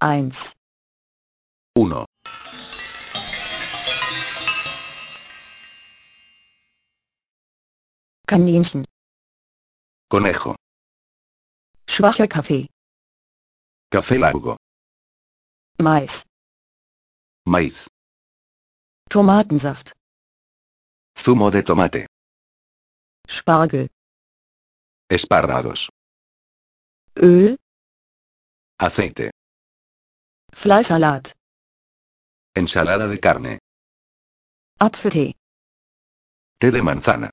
1, 1. Kaninchen, Conejo. schwacher Kaffee, Café largo. Mais, Maíz. Tomatensaft, Zumo de tomate. Spargel, Espárragos. Öl, Aceite. Fleischsalat, Ensalada de carne. Apfeltee, Té de manzana.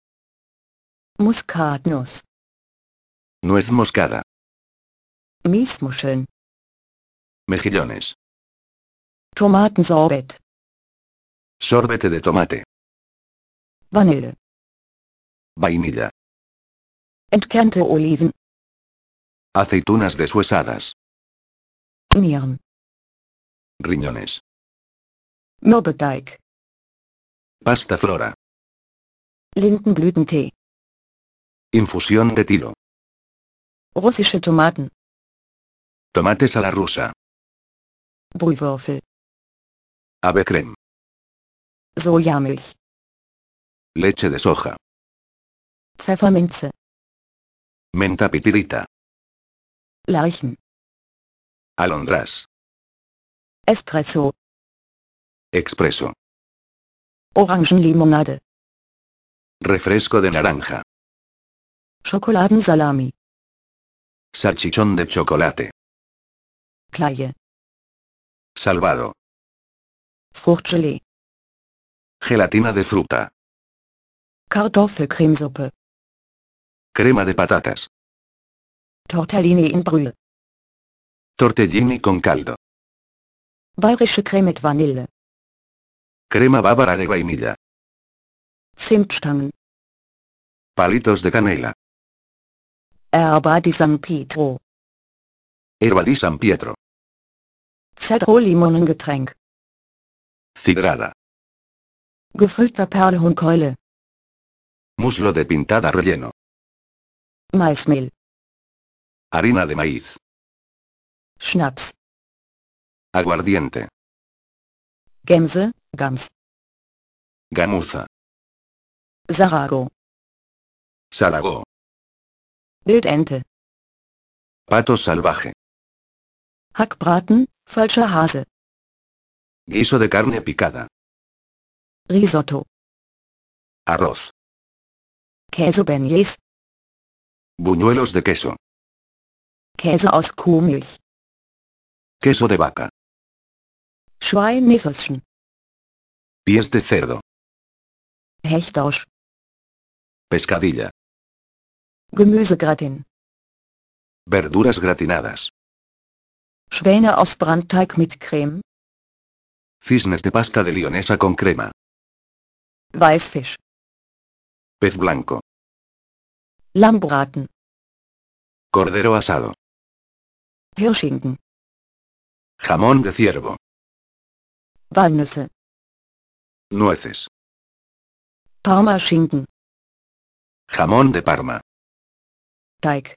Muskatnuss, Nuez moscada. Miesmuscheln, Mejillones. Tomatensorbet, Sorbete de tomate. Vanille, Vainilla. entkernte Oliven, Aceitunas deshuesadas. Nieren, Riñones. Mürbeteig, Pasta flora. Lindenblütentee, Infusión de tilo. russische Tomaten, Tomates a la rusa. Brühwürfel, Ave creme. Sojamilch, Leche de soja. Pfefferminze, Menta pitirita. Lerchen, Alondras. Espresso, Expreso. Orangenlimonade, Refresco de naranja. Schokoladensalami, Salchichón de chocolate. Kleie, Salvado. Fruchtgelee, Gelatina de fruta. Kartoffelcremesuppe, Crema de patatas. Tortellini in Brühe, Tortellini con caldo. bayerische Creme mit Vanille, Crema bávara de vainilla. Zimtstangen, Palitos de canela. Erba di San Pietro, Herba di San Pietro. Zedro-Limonengetränk, Cidrada. gefüllter Perlhuhnkeule, Muslo de pintada relleno. Maismehl, Harina de maíz. Schnaps, Aguardiente. Gemse, Gams, Gamuza. Sarago, Saragó. Wildente, Pato salvaje. Hackbraten, falscher Hase, Guiso de carne picada. Risotto, Arroz. Käsebeignets, Buñuelos de queso. Käse aus Kuhmilch, Queso de vaca. Schweinefüßchen, Pies de cerdo. Hechtausch, Pescadilla. Gemüsegratin, Verduras gratinadas. Schwäne aus Brandteig mit Creme, Cisnes de pasta de lionesa con crema. Weißfisch, Pez blanco. Lammbraten, Cordero asado. Hirschschinken, Jamón de ciervo. Walnüsse, Nueces. Parmaschinken, Jamón de Parma. Teig,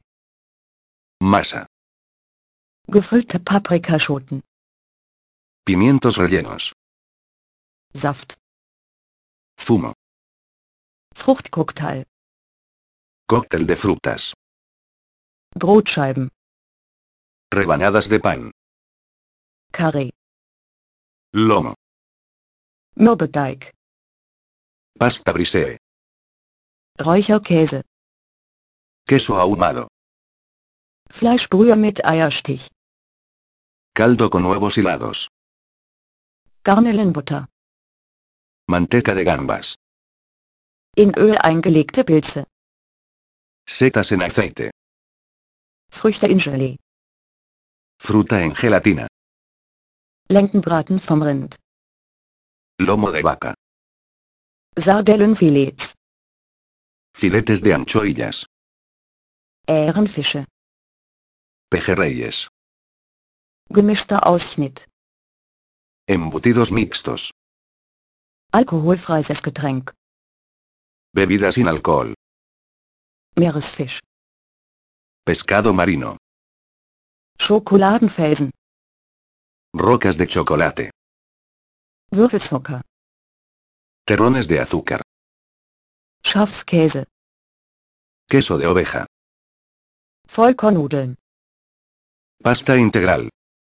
Masa. gefüllte Paprikaschoten, Pimientos rellenos. Saft, Zumo. Fruchtcocktail, Cóctel de frutas. Brotscheiben, Rebanadas de pan. Curry, Lomo. Mürbeteig, Pasta brisee. Räucherkäse, Queso ahumado. Fleischbrühe mit Eierstich, Caldo con huevos hilados. Garnelenbutter, Manteca de gambas. in Öl eingelegte Pilze, Setas en aceite. Früchte in Gelee, Fruta en gelatina. Lenkenbraten vom Rind, Lomo de vaca. Sardellenfilets, Filetes de anchoillas. Ährenfische, Pejerreyes. gemischter Ausschnitt, Embutidos mixtos. alkoholfreies Getränk, Bebida sin alcohol. Meeresfisch, Pescado marino. Schokoladenfelsen, Rocas de chocolate. Würfelzucker, Terrones de azúcar. Schafskäse, Queso de oveja. Vollkornnudeln, Pasta integral.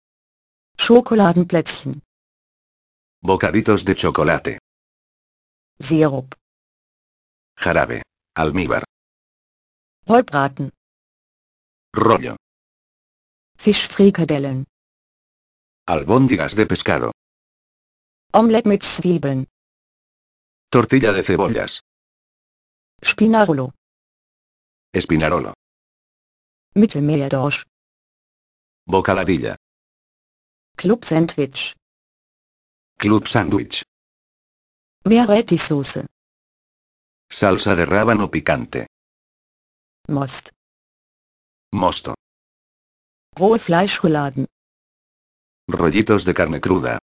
Schokoladenplätzchen, Bocaditos de chocolate. Sirup, Jarabe. Almíbar. Rollbraten, Rollo. Fischfrikadellen, Albóndigas de pescado. Omelette mit Zwiebeln, Tortilla de cebollas. Spinarolo, Espinarolo. Mittelmeerdorsch, Bocaladilla. Club-Sandwich, Club sándwich. Meerrettichsoße, Salsa de rábano picante. Most, Mosto. rohe Fleischrouladen, Rollitos de carne cruda.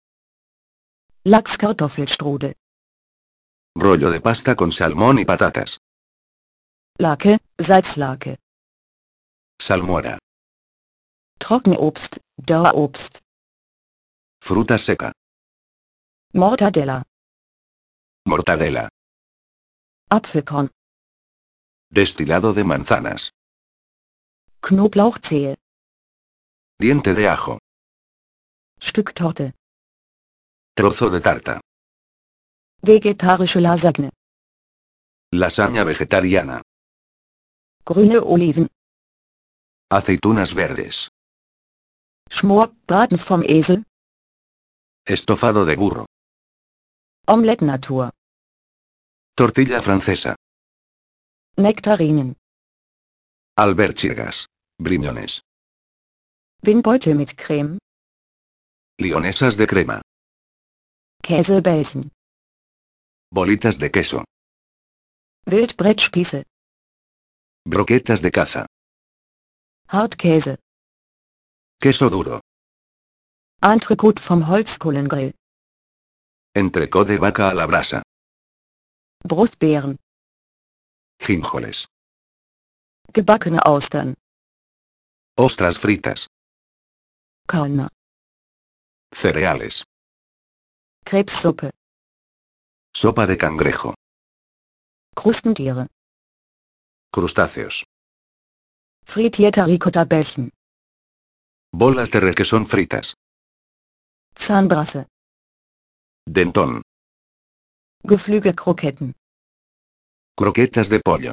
Lachskartoffelstrudel, Rollo de pasta con salmón y patatas. Lake, Salzlake, Salmuera. Trockenobst, Dauerobst, Fruta seca. Mortadella, Mortadela. Apfelkorn, Destilado de manzanas. Knoblauchzehe, Diente de ajo. Stück Torte, Trozo de tarta. vegetarische Lasagne, Lasaña vegetariana. grüne Oliven, Aceitunas verdes. Schmor, Braten vom Esel, Estofado de burro. Omelette Natur, Tortilla francesa. Nektarinen, Alberchigas. Briñones. Windbeutel mit Creme, Lionesas de crema. Käsebällchen, Bolitas de queso. Wildbrettspieße, Broquetas de caza. Hartkäse, Queso duro. Entrecote vom Holzkohlengrill, Entrecot de vaca a la brasa. Brustbeeren, Gínjoles. gebackene Austern, Ostras fritas. Körner, Cereales. Krebssuppe, Sopa de cangrejo. Krustentiere, Crustáceos. frittierter Ricotta-Bällchen, Bolas de requesón fritas. Zahnbrasse, Dentón. Geflügelkroketten, Croquetas de pollo.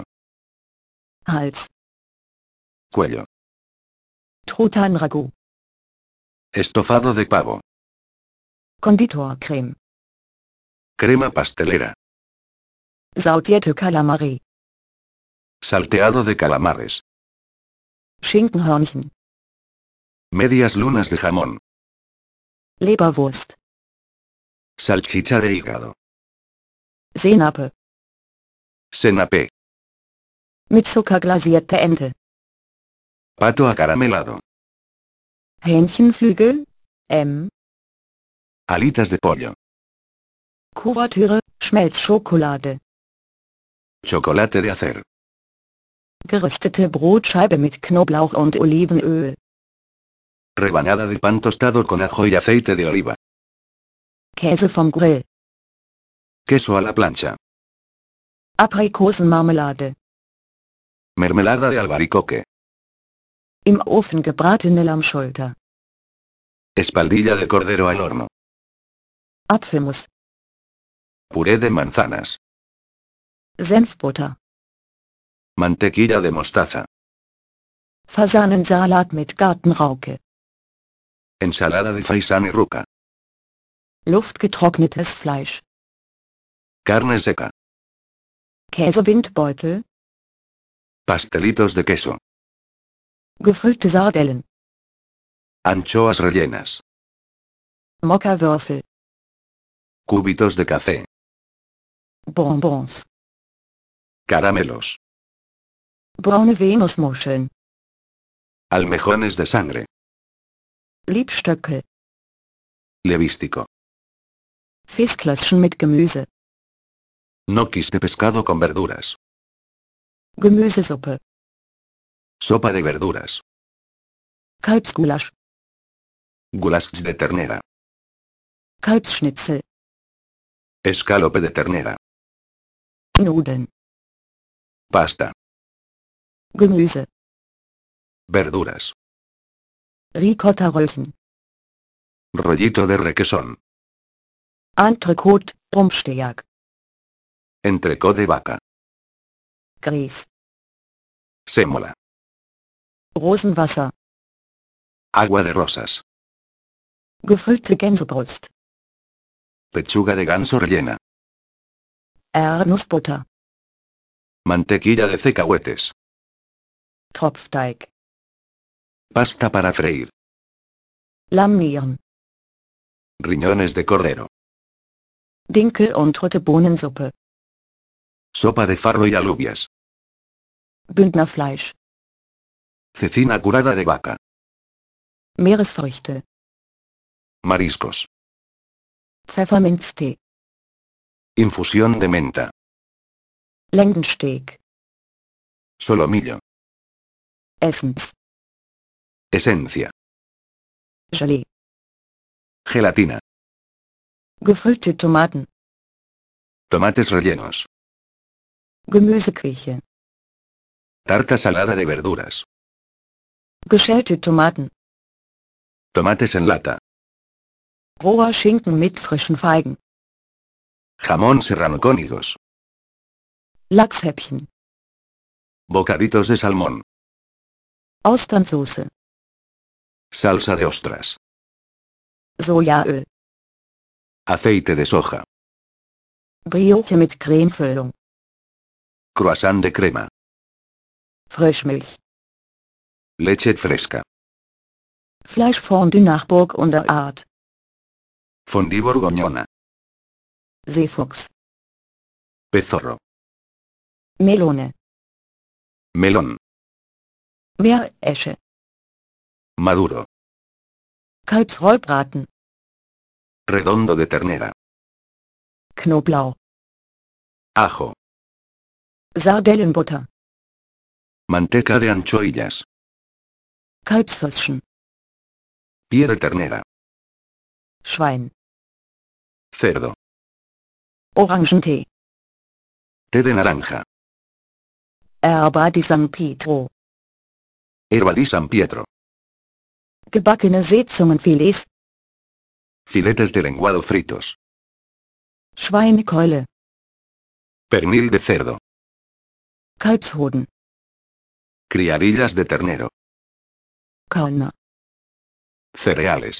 Hals, Cuello. Truthahn-Ragout, Estofado de pavo. Konditorcreme, Crema pastelera. sautierte Kalamari, Salteado de calamares. Schinkenhörnchen, Medias lunas de jamón. Leberwurst, Salchicha de hígado. Senape, Senapé. mit Zucker glasierte Ente, Pato acaramelado. Hähnchenflügel, M, Alitas de pollo. Kuvertüre, Schmelzschokolade, Chocolate de hacer. geröstete Brotscheibe mit Knoblauch und Olivenöl, Rebanada de pan tostado con ajo y aceite de oliva. Käse vom Grill, Queso a la plancha. Aprikosenmarmelade, Mermelada de albaricoque. im Ofen gebratene Lammschulter, Espaldilla de cordero al horno. Apfelmus, Puré de manzanas. Senfbutter, Mantequilla de mostaza. Fasanensalat mit Gartenrauke, Ensalada de faisán y ruca. luftgetrocknetes Fleisch, Carne seca. Käsewindbeutel, Pastelitos de queso. gefüllte Sardellen, Anchoas rellenas. Mokka-Würfel, Cubitos de café. Bonbons, Caramelos. braune Venusmuscheln, Almejones de sangre. Liebstöckel, Levístico. Fischklößchen mit Gemüse, Gnocchis de pescado con verduras. Gemüsesuppe, Sopa de verduras. Kalbsgulasch, Goulash de ternera. Kalbsschnitzel, Escalope de ternera. Nudeln, Pasta. Gemüse, Verduras. Ricotta-Röllchen, Rollito de requesón. Entrecote, Rumpsteak, Entrecot de vaca. Grieß, Sémola. Rosenwasser, Agua de rosas. gefüllte Gänsebrust, Pechuga de ganso rellena. Erdnussbutter, Mantequilla de cacahuetes. Tropfteig, Pasta para freír. Lammnieren, Riñones de cordero. Dinkel- und Rote-Bohnensuppe, Sopa de farro y alubias. Bündnerfleisch, Cecina curada de vaca. Meeresfrüchte, Mariscos. Pfefferminztee, Infusión de menta. Lendensteak, Solomillo. Essens, Esencia. Gelee, Gelatina. gefüllte Tomaten, Tomates rellenos. Gemüsequiche, Tarta salada de verduras. geschälte Tomaten, Tomates en lata. roher Schinken mit frischen Feigen, Jamón serrano con higos. Lachshäppchen, Bocaditos de salmón. Austernsoße, Salsa de ostras. Sojaöl, Aceite de soja. Brioche mit Cremefüllung, Croissant de crema. Frischmilch, Leche fresca. Fleischfondue nach Burgunder Art, Fondue bourguignona. Seefuchs, Pezorro. Melone, Melón. Meeresche, Maduro. Kalbsrollbraten, Redondo de ternera. Knoblauch, Ajo. Sardellenbutter, Manteca de anchoillas. Kalbsfischchen, Pie de ternera. Schwein, Cerdo. Orangentee, Té de naranja. Erba di San Pietro, Herba di San Pietro. gebackene Seezungenfilets, Filetes de lenguado fritos. Schweinekeule, Pernil de cerdo. Kalbshoden, Criadillas de ternero. Körner, Cereales.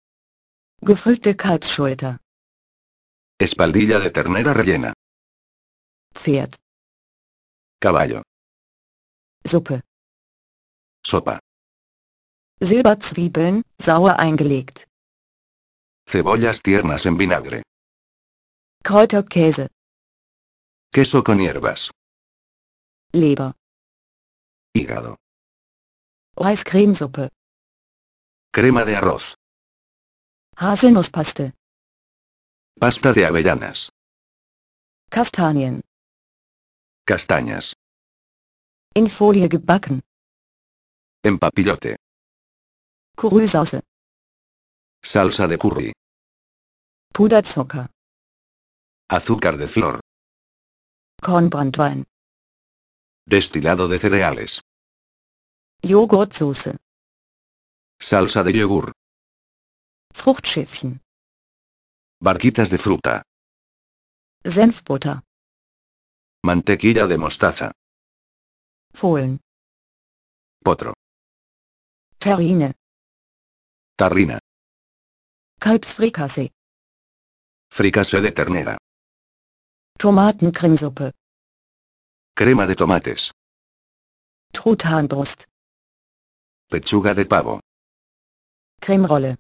gefüllte Kalbsschulter, Espaldilla de ternera rellena. Pferd, Caballo. Suppe, Sopa. Silberzwiebeln, sauer eingelegt, Cebollas tiernas en vinagre. Kräuterkäse, Queso con hierbas. Leber, Hígado. Reiscremesuppe, Crema de arroz. Haselnusspaste, Pasta de avellanas. Kastanien, Castañas. in Folie gebacken, En papillote. Currysauce, Salsa de curry. Puderzucker, Azúcar de flor. Kornbranntwein, Destilado de cereales. Joghurtsoße, Salsa de yogur. Fruchtschiffchen, Barquitas de fruta. Senfbutter, Mantequilla de mostaza. Fohlen, Potro. Terrine, Tarrina. Kalbsfrikassee, Fricassé de ternera. Tomatencremesuppe, Crema de tomates. Truthahnbrust, Pechuga de pavo. Cremerolle,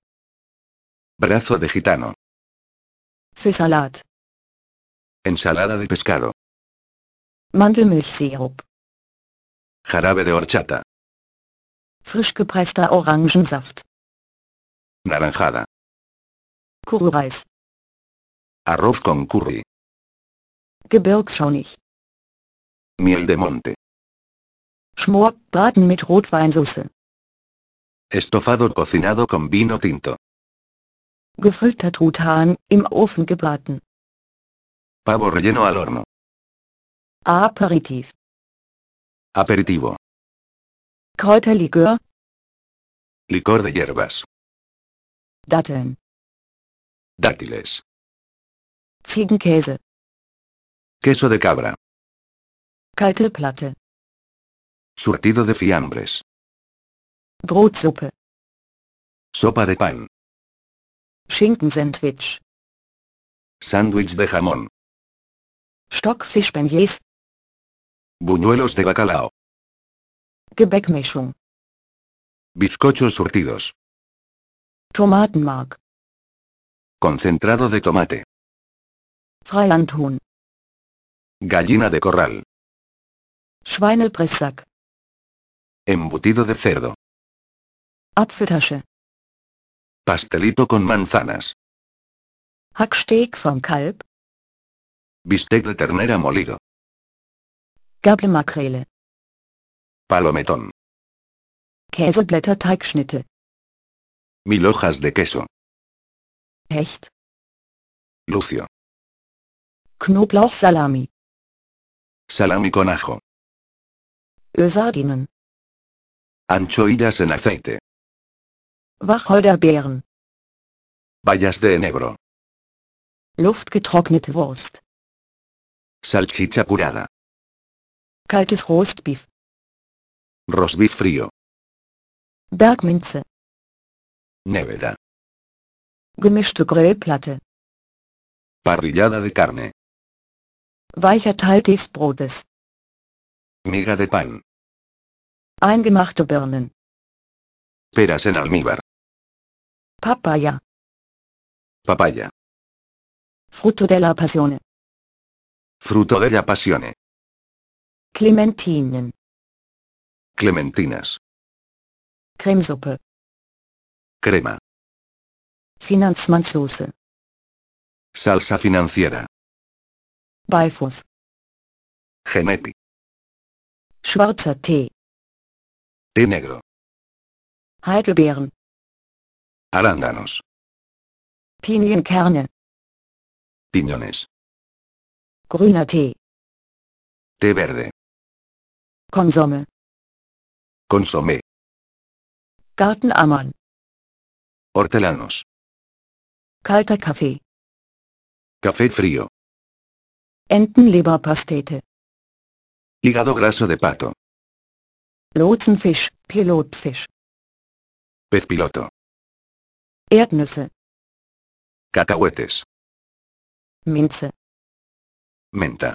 Brazo de gitano. Fischsalat, Ensalada de pescado. Mandelmilchsirup, Jarabe de horchata. frisch gepresster Orangensaft, Naranjada. Curryreis, Arroz con curry. Gebirgsschaunig, Miel de monte. Schmorbraten mit Rotweinsauce, Estofado cocinado con vino tinto. Gefüllter Truthahn, im Ofen gebraten. Pavo relleno al horno. Aperitif. Aperitivo. Kräuterlikör, Licor de hierbas. Datteln. Dátiles. Ziegenkäse. Queso de cabra. Kalte Platte. Surtido de fiambres. Brotsuppe. Sopa de pan. Schinkensandwich. Sándwich de jamón. Stockfischbeignets. Buñuelos de bacalao. Gebäckmischung. Bizcochos surtidos. Tomatenmark. Concentrado de tomate. Freilandhuhn. Gallina de corral. Schweinepresssack. Embutido de cerdo. Apfeltasche. Pastelito con manzanas. Hacksteak vom Kalb. Bistec de ternera molido. Gabelmakrele. Palometón. Käseblätterteigschnitte. 1000 hojas de queso. Hecht. Lucio. Knoblauchsalami. Salami con ajo. Ölsardinen. Anchoillas en aceite. Wacholderbeeren. Bayas de enebro. Luftgetrocknete Wurst. Salchicha curada. Kaltes Roastbeef. Rosbif frío. Bergminze. Nevera. Gemischte Grillplatte. Parrillada de carne. Weicher Teil des Brotes. Miga de pan. Eingemachte Birnen. Peras en almíbar. Papaya. Papaya. Frutto della Passione. Fruto de la passione. Clementinen. Clementinas. Cremesuppe. Crema. Finanzmannssoße. Salsa financiera. Beifuß. Genepi. Schwarzer Tee. Té negro. Heidelbeeren. Arándanos. Pinienkerne. Piñones. Grüner Tee. Té verde. Konsome. Consomé. Gartenammerl. Hortelanos. Kalter Kaffee. Café frío. Entenleberpastete. Hígado graso de pato. Lotsenfisch, Pilotfisch. Pez piloto. Erdnüsse. Cacahuetes. Minze. Menta.